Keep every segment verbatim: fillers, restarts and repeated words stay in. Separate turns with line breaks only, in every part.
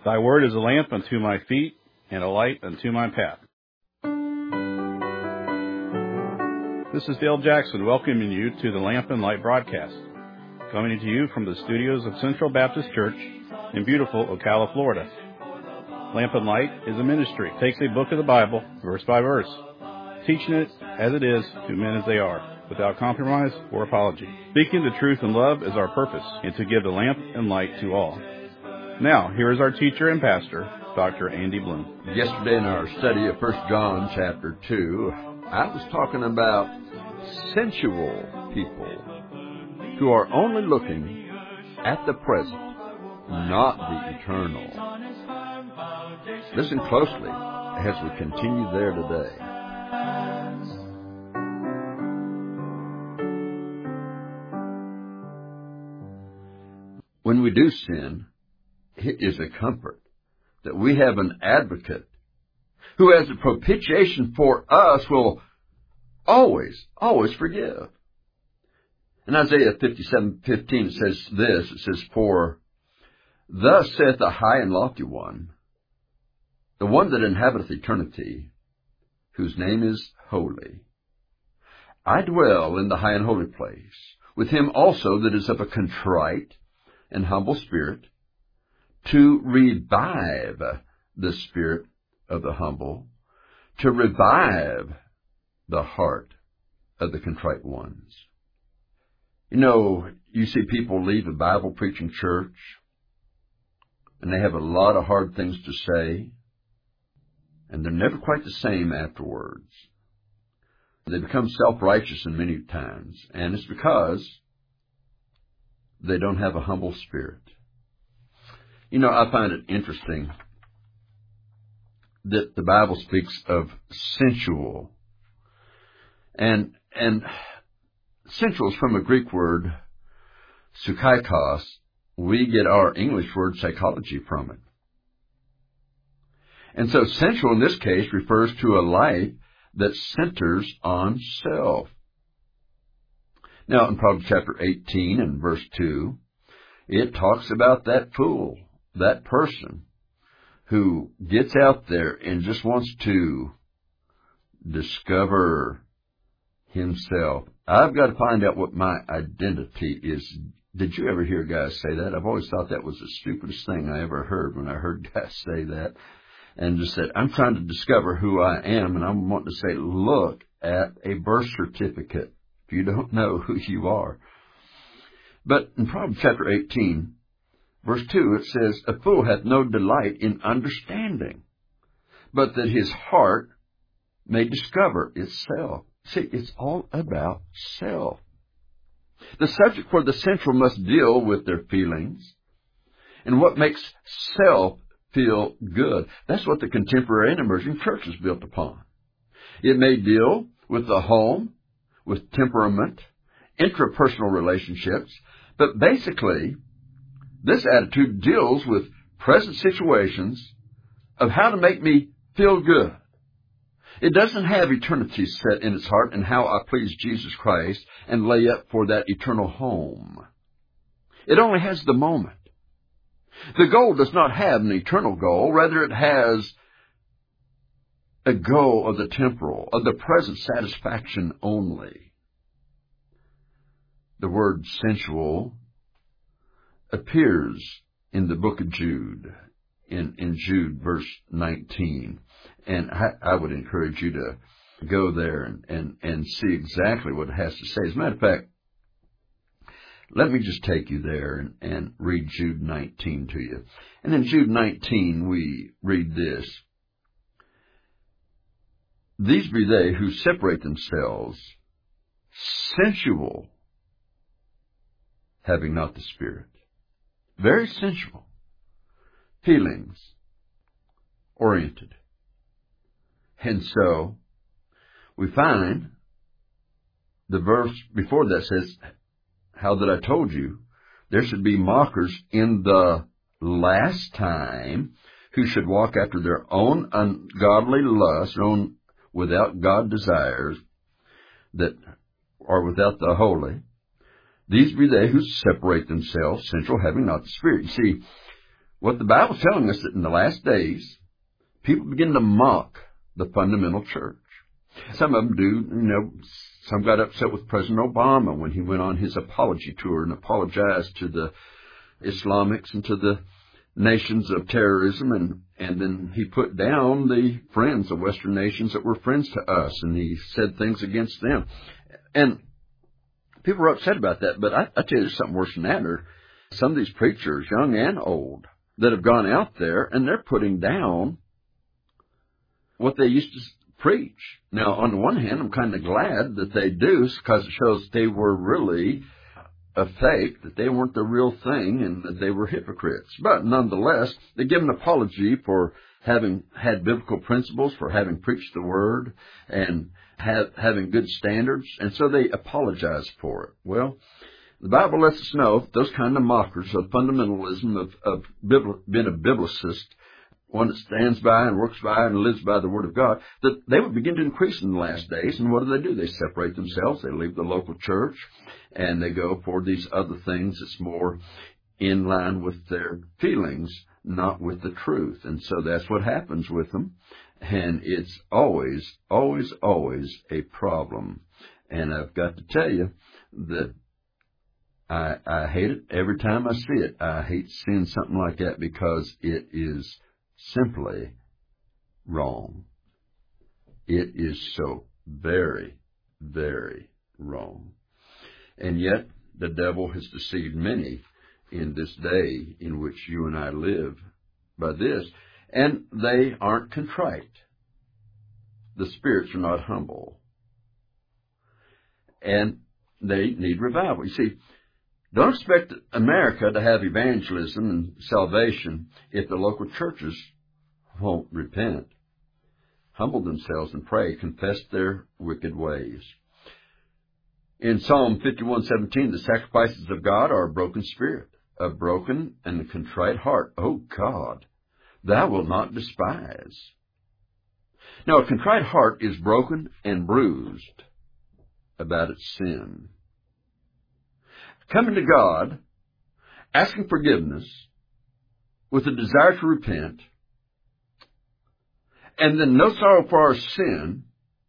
Thy word is a lamp unto my feet and a light unto my path. This is Dale Jackson welcoming you to the Lamp and Light broadcast, coming to you from the studios of Central Baptist Church in beautiful Ocala, Florida. Lamp and Light is a ministry. It takes a book of the Bible, verse by verse, teaching it as it is to men as they are, without compromise or apology. Speaking the truth in love is our purpose, and to give the lamp and light to all. Now, here is our teacher and pastor, Doctor Andy Bloom.
Yesterday in our study of First John chapter two, I was talking about sensual people who are only looking at the present, not the eternal. Listen closely as we continue there today. When we do sin, it is a comfort that we have an advocate who, as a propitiation for us, will always, always forgive. In Isaiah fifty-seven fifteen it says this, it says, For thus saith the high and lofty one, the one that inhabiteth eternity, whose name is holy. I dwell in the high and holy place, with him also that is of a contrite and humble spirit, to revive the spirit of the humble, to revive the heart of the contrite ones. You know, you see people leave a Bible-preaching church, and they have a lot of hard things to say, and they're never quite the same afterwards. They become self-righteous in many times, and it's because they don't have a humble spirit. You know, I find it interesting that the Bible speaks of sensual. And and sensual is from a Greek word, psychikos. We get our English word psychology from it. And so sensual in this case refers to a life that centers on self. Now, in Proverbs chapter eighteen and verse two, it talks about that fool, that person who gets out there and just wants to discover himself. I've got to find out what my identity is. Did you ever hear guys say that? I've always thought that was the stupidest thing I ever heard when I heard guys say that. And just said, I'm trying to discover who I am, and I'm wanting to say, look at a birth certificate if you don't know who you are. But in Proverbs chapter eighteen, verse two, it says, A fool hath no delight in understanding, but that his heart may discover itself. See, it's all about self. The subject for the central must deal with their feelings and what makes self feel good. That's what the contemporary and emerging church is built upon. It may deal with the home, with temperament, intrapersonal relationships, but basically, this attitude deals with present situations of how to make me feel good. It doesn't have eternity set in its heart and how I please Jesus Christ and lay up for that eternal home. It only has the moment. The goal does not have an eternal goal. Rather, it has a goal of the temporal, of the present satisfaction only. The word sensual appears in the book of Jude, in, in Jude verse nineteen. And I, I would encourage you to go there and, and, and see exactly what it has to say. As a matter of fact, let me just take you there and, and read Jude nineteen to you. And in Jude nineteen, we read this. These be they who separate themselves, sensual, having not the Spirit. Very sensual. Feelings oriented. And so, we find the verse before that says, how that I told you, there should be mockers in the last time who should walk after their own ungodly lusts, their own without God desires, that are without the holy. These be they who separate themselves, sensual, having not the Spirit. You see, What the Bible's telling us that in the last days, people begin to mock the fundamental church. Some of them do, you know, some got upset with President Obama when he went on his apology tour and apologized to the Islamics and to the nations of terrorism, and, and then he put down the friends of Western nations that were friends to us, and he said things against them. And people were upset about that, but I, I tell you, there's something worse than that. There are some of these preachers, young and old, that have gone out there, and they're putting down what they used to preach. Now, on the one hand, I'm kind of glad that they do, because it shows they were really a fake, that they weren't the real thing, and that they were hypocrites. But nonetheless, they give an apology for having had biblical principles, for having preached the Word, and have, having good standards, and so they apologize for it. Well, the Bible lets us know those kind of mockers of fundamentalism, of, of bibli- being a biblicist, one that stands by and works by and lives by the Word of God, that they would begin to increase in the last days. And what do they do? They separate themselves. They leave the local church, and they go for these other things that's more in line with their feelings, not with the truth. And so that's what happens with them. And it's always, always, always a problem. And I've got to tell you that I, I hate it every time I see it. I hate seeing something like that, because it is simply wrong. It is so very, very wrong. And yet, the devil has deceived many in this day in which you and I live by this, and they aren't contrite. The spirits are not humble. And they need revival. You see, don't expect America to have evangelism and salvation if the local churches won't repent, humble themselves and pray, confess their wicked ways. In Psalm fifty-one seventeen, the sacrifices of God are a broken spirit, a broken and a contrite heart. O God, thou wilt not despise. Now, a contrite heart is broken and bruised about its sin. Coming to God, asking forgiveness with a desire to repent, and then no sorrow for our sin,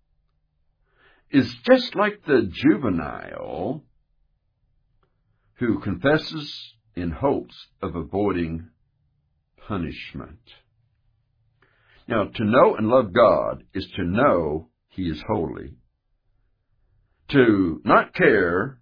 is just like the juvenile who confesses in hopes of avoiding punishment. Now, to know and love God is to know He is holy. To not care,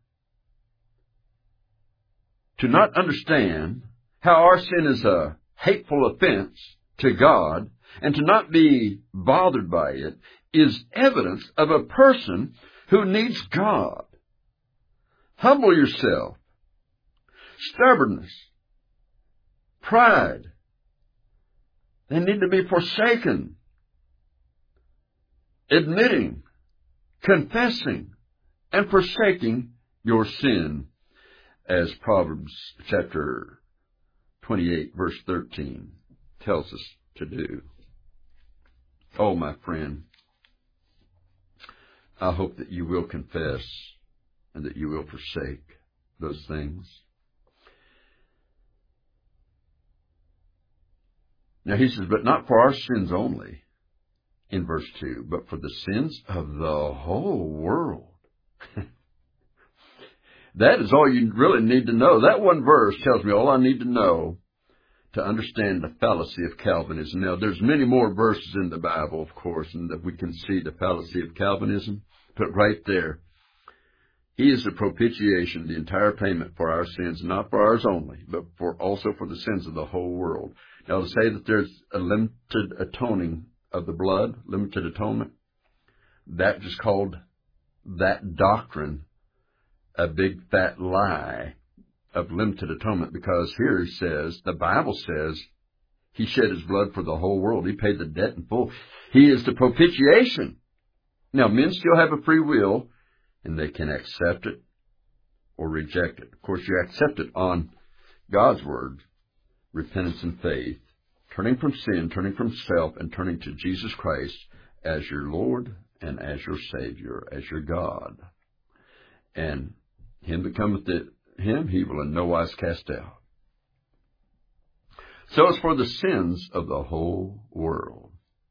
to not understand how our sin is a hateful offense to God, and to not be bothered by it, is evidence of a person who needs God. Humble yourself. Stubbornness. Pride. They need to be forsaken. Admitting, confessing, and forsaking your sin, as Proverbs chapter twenty-eight, verse thirteen tells us to do. Oh, my friend, I hope that you will confess and that you will forsake those things. Now he says, but not for our sins only, in verse two, but for the sins of the whole world. That is all you really need to know. That one verse tells me all I need to know to understand the fallacy of Calvinism. Now, there's many more verses in the Bible, of course, and that we can see the fallacy of Calvinism. But right there, He is the propitiation, the entire payment for our sins, not for ours only, but for also for the sins of the whole world. Now, to say that there's a limited atoning of the blood, limited atonement, that just called that doctrine a big fat lie of limited atonement, because here he says, the Bible says, He shed His blood for the whole world. He paid the debt in full. He is the propitiation. Now, men still have a free will, and they can accept it or reject it. Of course, you accept it on God's Word, repentance and faith, turning from sin, turning from self, and turning to Jesus Christ as your Lord and as your Savior, as your God. And Him that cometh to Him, He will in no wise cast out. So it's for the sins of the whole world.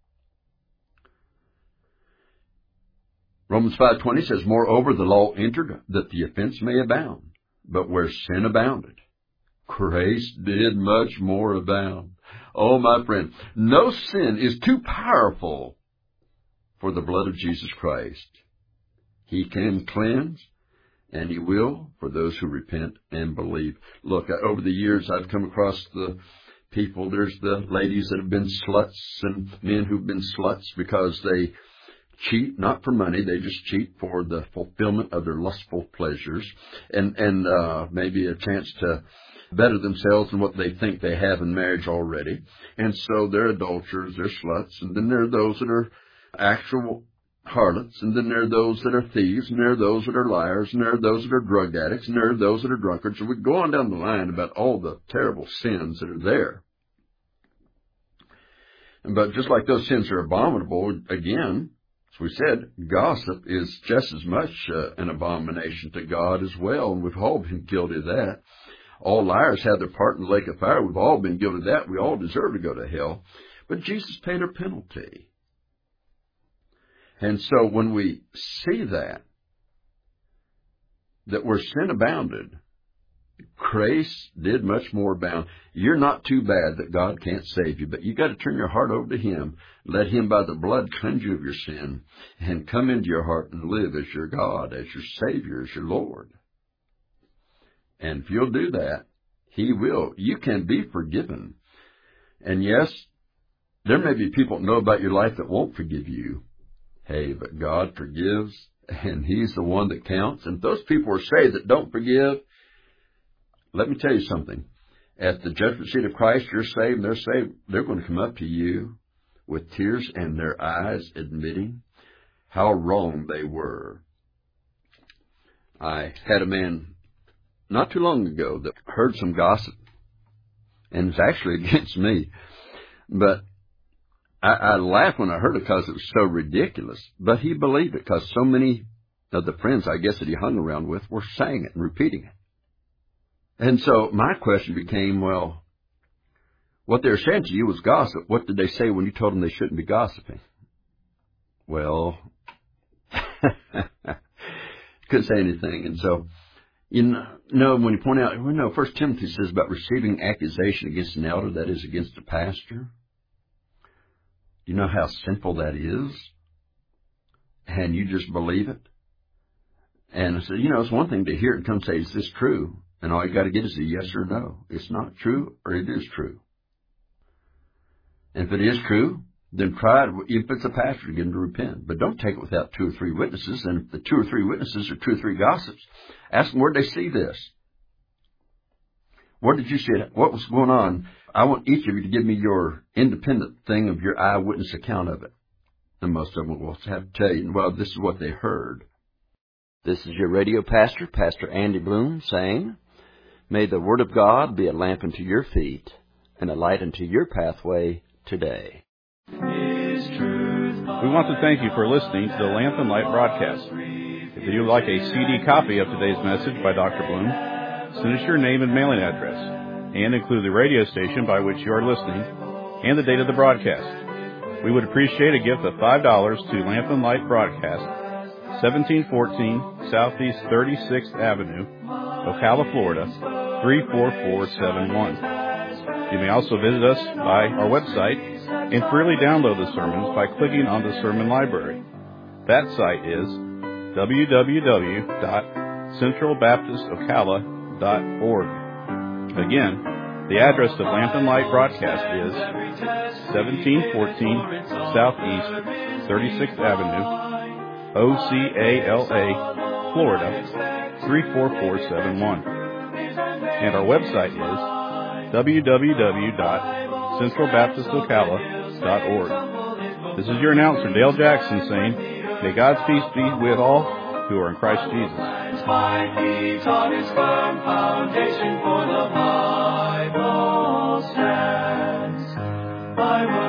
Romans five twenty says, moreover, the law entered that the offense may abound. But where sin abounded, grace did much more abound. Oh, my friend, no sin is too powerful for the blood of Jesus Christ. He can cleanse, and He will for those who repent and believe. Look, over the years, I've come across the people. There's the ladies that have been sluts and men who've been sluts because they cheat, not for money. They just cheat for the fulfillment of their lustful pleasures and, and uh, maybe a chance to better themselves than what they think they have in marriage already. And so they're adulterers, they're sluts, and then there are those that are actual harlots, and then there are those that are thieves, and there are those that are liars, and there are those that are drug addicts, and there are those that are drunkards. So we go on down the line about all the terrible sins that are there. But just like those sins are abominable, again, as we said, gossip is just as much uh, an abomination to God as well, and we've all been guilty of that. All liars have their part in the lake of fire. We've all been guilty of that. We all deserve to go to hell. But Jesus paid our penalty. And so when we see that, that where sin abounded, grace did much more abound. You're not too bad that God can't save you, but you got to turn your heart over to Him. Let Him by the blood cleanse you of your sin and come into your heart and live as your God, as your Savior, as your Lord. And if you'll do that, He will. You can be forgiven. And yes, there may be people that know about your life that won't forgive you. Hey, but God forgives, and He's the one that counts. And if those people are saved that don't forgive, let me tell you something. At the judgment seat of Christ, you're saved, and they're saved. They're going to come up to you with tears in their eyes, admitting how wrong they were. I had a man not too long ago that heard some gossip, and it's actually against me. But I, I laughed when I heard it because it was so ridiculous. But he believed it because so many of the friends, I guess, that he hung around with were saying it and repeating it. And so my question became, well, what they were saying to you was gossip. What did they say when you told them they shouldn't be gossiping? Well, couldn't say anything. And so, you know, when you point out, well, no, First Timothy says about receiving accusation against an elder, that is against a pastor. Do you know how simple that is? And you just believe it? And I said, you know, it's one thing to hear it and come say, is this true? And all you got to get is a yes or no. It's not true or it is true. And if it is true, then try it, if it's a pastor, to get him to repent. But don't take it without two or three witnesses. And if the two or three witnesses are two or three gossips, ask them, where did they see this? Where did you see it? What was going on? I want each of you to give me your independent thing of your eyewitness account of it. And most of them will have to tell you, well, this is what they heard.
This is your radio pastor, Pastor Andy Bloom, saying, may the Word of God be a lamp unto your feet and a light unto your pathway today.
We want to thank you for listening to the Lamp and Light broadcast. If you would like a C D copy of today's message by Doctor Bloom, send us your name and mailing address, and include the radio station by which you are listening and the date of the broadcast. We would appreciate a gift of five dollars to Lamp and Light Broadcast, seventeen fourteen Southeast thirty-sixth Avenue, Ocala, Florida, three four four seven one. You may also visit us by our website and freely download the sermons by clicking on the Sermon Library. That site is w w w dot central baptist ocala dot org. Again, the address of Lamp and Light Broadcast is seventeen fourteen Southeast thirty-sixth Avenue, O C A L A, Florida, three four four seven one. And our website is w w w dot central baptist ocala dot org. This is your announcer, Dale Jackson, saying, may God's peace be with all who are in Christ Jesus.
My feet on His firm foundation, for the Bible stands. I will